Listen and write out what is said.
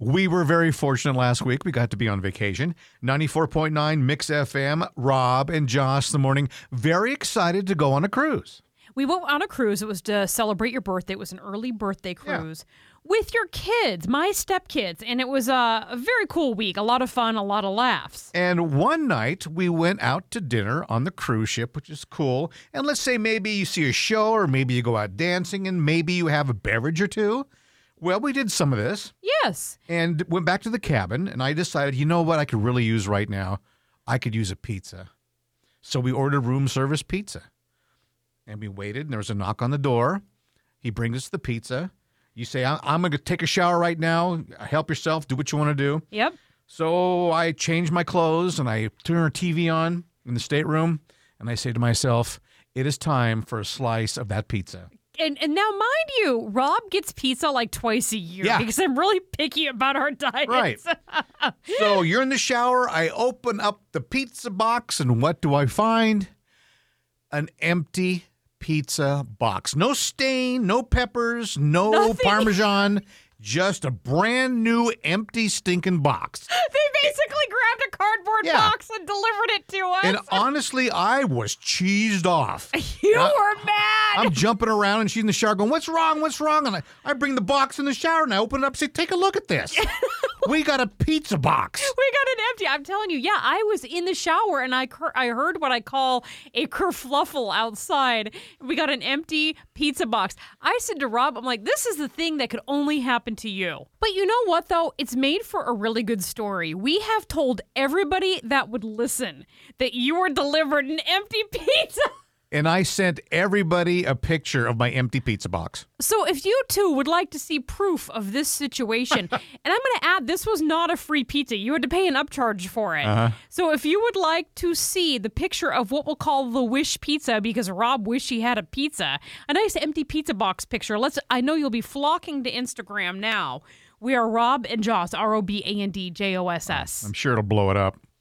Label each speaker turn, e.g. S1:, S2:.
S1: We were very fortunate last week. We got to be on vacation. 94.9 Mix FM, Rob and Josh the morning. Very excited to go on a cruise.
S2: We went on a cruise. It was to celebrate your birthday. It was an early birthday cruise with your kids, my stepkids. And it was a very cool week. A lot of fun, a lot of laughs.
S1: And one night we went out to dinner on the cruise ship, which is cool. And let's say maybe you see a show or maybe you go out dancing and maybe you have a beverage or two. Well, we did some of this.
S2: Yes.
S1: And went back to the cabin, and I decided, you know what I could really use right now? I could use a pizza. So we ordered room service pizza. And we waited, and there was a knock on the door. He brings us the pizza. You say, I'm going to take a shower right now. Help yourself. Do what you want to do.
S2: Yep.
S1: So I change my clothes, and I turn our TV on in the stateroom, and I say to myself, it is time for a slice of that pizza.
S2: And now, mind you, Rob gets pizza like twice a year because I'm really picky about our diets.
S1: Right. So you're in the shower. I open up the pizza box, and what do I find? An empty pizza box. No stain, no peppers, no
S2: Nothing.
S1: Parmesan, just a brand new empty stinking box.
S2: They basically grabbed a cardboard box and delivered it to us.
S1: And honestly, I was cheesed off.
S2: You were mad.
S1: I'm jumping around, and she's in the shower going, what's wrong? What's wrong? And I bring the box in the shower, and I open it up and say, take a look at this. We got a pizza box.
S2: We got it empty. I'm telling you, I was in the shower, and I heard what I call a kerfluffle outside. We got an empty pizza box. I said to Rob, I'm like, this is the thing that could only happen to you. But you know what, though? It's made for a really good story. We have told everybody that would listen that you were delivered an empty pizza.
S1: And I sent everybody a picture of my empty pizza box.
S2: So if you too would like to see proof of this situation, and I'm going to add, this was not a free pizza. You had to pay an upcharge for it. So if you would like to see the picture of what we'll call the wish pizza, because Rob wished he had a pizza, a nice empty pizza box picture. I know you'll be flocking to Instagram now. We are Rob and Joss, ROBANDJOSS.
S1: I'm sure it'll blow it up.